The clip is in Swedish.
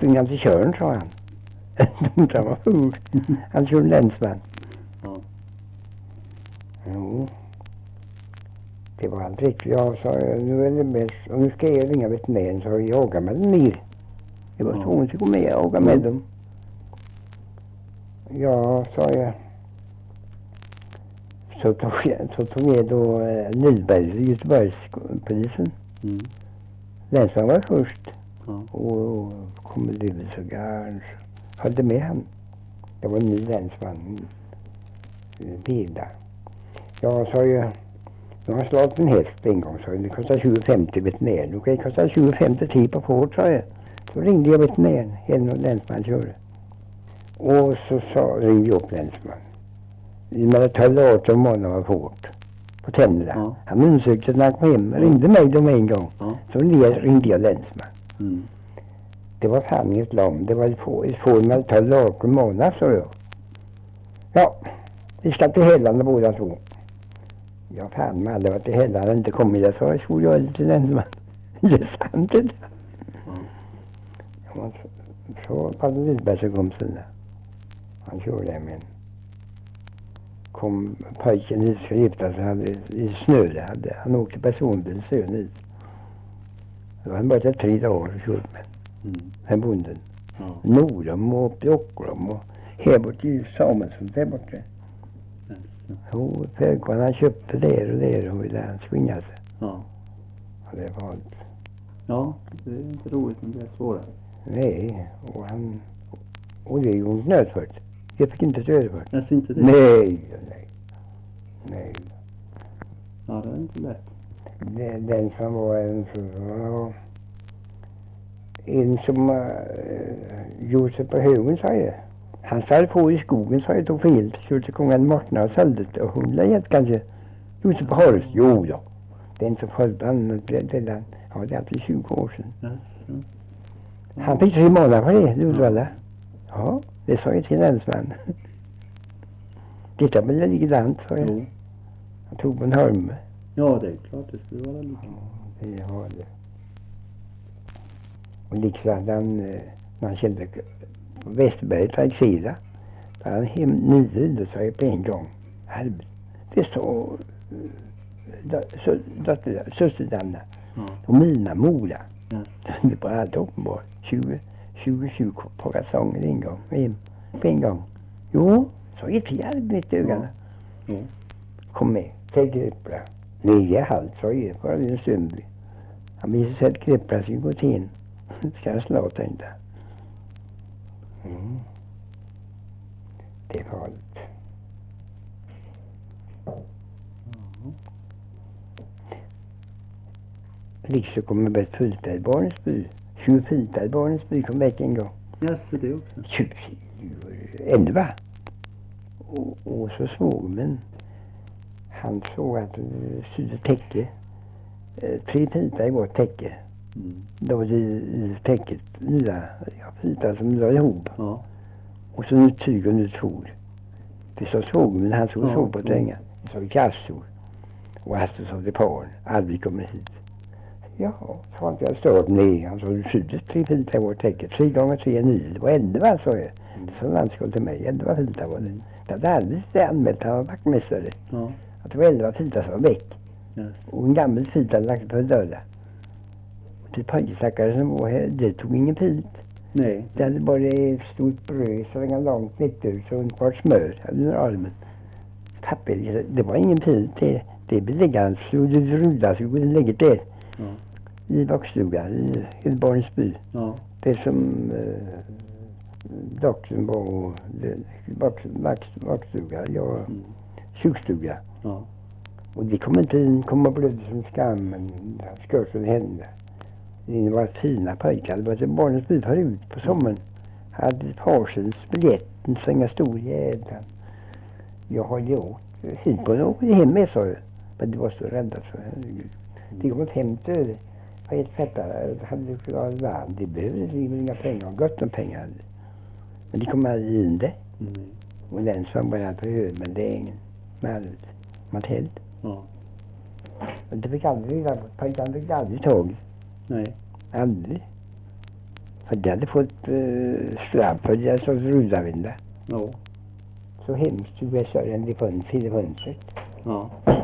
springa till Tjörn, sa han. De var full. Han körde länsman. Ja. Jo. Det var allt riktigt. Jag sa, nu är det bäst. Och nu ska jag ringa veterinären, så jag jagar med den mer. Det var tvungen att gå med och jaga med dem. Ja, sa jag. Så tog jag då Lidberg, Göteborgspolisen. Mm. Länsman var först. Ja. Och kom med livsögarn. Följde med han. Det var en ny länsman. Vida. Ja, sa jag. Nu har jag slagit en häst en gång, sa jag. Det kostar 20,50 veterinären. Nu kan det kosta 20,50 tid på fort, sa jag. Så ringde jag veterinären. En länsman körde. Och så ringde jag upp länsman. Mellan 12 och 18 månader var fort. På tänderna. Ja. Han undersökte när han kom hem. Ringde mig då med en gång. Ja. Så ringde jag länsman. Mm. Det var fan inget lam. Det var ett får mellan 12 och 18 månader, sa jag. Ja, vi ska till Hällarna båda två. Ja, fan, man hade varit i Hällarna inte kommit där, så jag skulle göra lite länsman. Det är sant det. Ja, så var det Lidberg så kom sen där. Han körde med en. Kom pojken hit ska gifta sig, hade i snö där, han åkte personbil sön hit. Då var han bara 3 dagar och kört med. Den bonden. Ja. Nordom och uppe i Ocklom och här borta i Samuelsson där borta. Jo, Pökman han köpte där och ville han svinga sig. Ja. Och det var allt. Ja, det är inte roligt men det är svårare. Nej, och det är ju en nödfört. Jag fick inte stöd för det. Jag ser inte det. Nej. Ja, det är inte lätt. Den som var en som Josef på högen, sa jag. Han stod på i skogen, sa jag, tog fel. Körde till kungen Mortna och sålde det. Och hon lät kanske Josef på Horst. Jo då. Den som förbannade det. Ja, det är alltid 20 år sedan. Ja. Han fick 3 månader för det, du vet. Ja, det sa jag till länsman. Titta på det likadant, sa jag. Jo. Han tog på en hörme. Ja, det är klart det skulle vara lika. Ja, det har det. Och liksom när han kände på Västerberget var exila. Då hade han hem 9 sa jag på en gång. Helvete. Det står sösterdamna. Ja. Och mina mola. Ja. Det var allt uppenbart. 20 på kalsongen en gång. På en gång. Jo, så gick det helvete ögonen. Ja. Kom med. Säg grippla. Nej, jag halt, sa jag. Bara en stund. Han visade sig att grippla skulle gå till. Ska jag slå, tänkte jag. Det var allt. Liksom kommer med Fullbergsbarnens by. 24 barnens by kom väck en gång. Ja, så det också. 11. Och så såg men han såg att det sydde täcke. 3 pitar i vårt täcke. Då var det i täcket nya pitar som la ihop. Ja. Och så nytt tyg och nytt fod. Det så såg men han såg på tränga. Det såg kassor. Och Astrid såg det på. Aldrig kommer hit. Ja, så var inte jag stört. Nej, han såg det sydde 3 pitar i vårt täcke. 3 gånger 3 är 9. Det var 11, sa jag. Så han skulle till mig. 11 pitar var det. Det hade aldrig anmält. Han var vaktmästare. Ja. Att det var 11 pitar som var väck. Yes. Och en gammal pit hade lagt på en dörda. Till pojkstackare som var här, det tog ingen pit. Nej. Det hade bara ett stort bröd så länge långt nyttigt och en par smör under armen. Papper, det var ingen pit. Det blev liggande så det rulade så det ligger där. Ja. I vaktstugan i barnens by. Ja. Det som doktorn var vaktstuga, jag sjukstuga. Ja. Och det kom inte in, komma blöd som skammen, skörsen hände. Det var fina pojkar, det var till barnens by förut på sommaren. Hade parsens biljetten, så inga stor jävla. Jag har gjort hit på något hem med, sa jag. Men det var så rädda så, herregud. Det kom hem till det. Var helt fettare, det hade klarat varmt. Det behövde inga pengar, gott om pengar. Men det kom aldrig in det. Och den som bara på hög, men det är ingen. Mateld. Ja. Det fick aldrig, pojkarna fick aldrig tag. Nej. Aldrig. För de hade fått straff för deras sorts rudavinda. Ja. Så hemskt USA den det fanns i det fönstret. Ja.